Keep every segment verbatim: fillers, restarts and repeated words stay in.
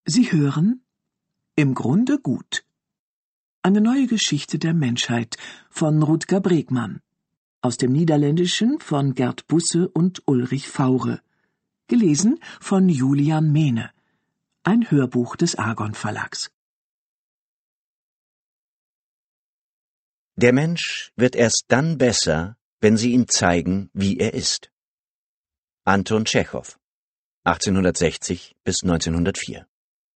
Sie hören Im Grunde gut. Eine neue Geschichte der Menschheit von Rutger Bregmann. Aus dem Niederländischen von Gerd Busse und Ulrich Faure. Gelesen von Julian Mehne. Ein Hörbuch des Argon Verlags. Der Mensch wird erst dann besser, wenn Sie ihm zeigen, wie er ist. Anton Tschechow, achtzehnhundertsechzig bis neunzehnhundertvier.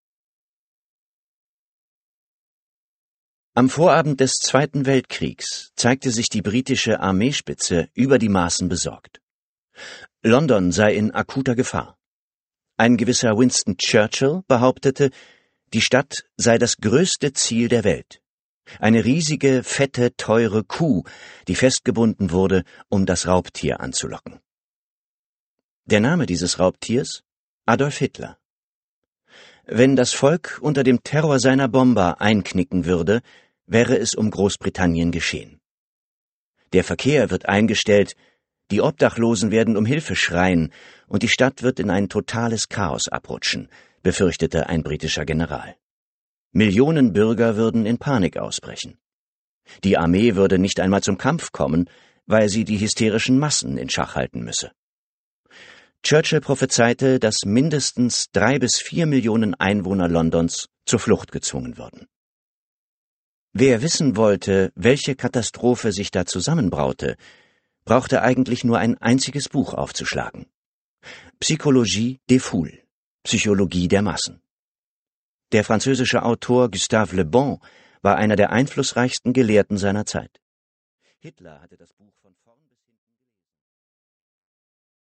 Am Vorabend des Zweiten Weltkriegs zeigte sich die britische Armeespitze über die Maßen besorgt. London sei in akuter Gefahr. Ein gewisser Winston Churchill behauptete, die Stadt sei das größte Ziel der Welt. Eine riesige, fette, teure Kuh, die festgebunden wurde, um das Raubtier anzulocken. Der Name dieses Raubtiers? Adolf Hitler. Wenn das Volk unter dem Terror seiner Bomber einknicken würde, wäre es um Großbritannien geschehen. Der Verkehr wird eingestellt, die Obdachlosen werden um Hilfe schreien und die Stadt wird in ein totales Chaos abrutschen, befürchtete ein britischer General. Millionen Bürger würden in Panik ausbrechen. Die Armee würde nicht einmal zum Kampf kommen, weil sie die hysterischen Massen in Schach halten müsse. Churchill prophezeite, dass mindestens drei bis vier Millionen Einwohner Londons zur Flucht gezwungen würden. Wer wissen wollte, welche Katastrophe sich da zusammenbraute, brauchte eigentlich nur ein einziges Buch aufzuschlagen. Psychologie des Foules, Psychologie der Massen. Der französische Autor Gustave Le Bon war einer der einflussreichsten Gelehrten seiner Zeit. Hitler hatte das Buch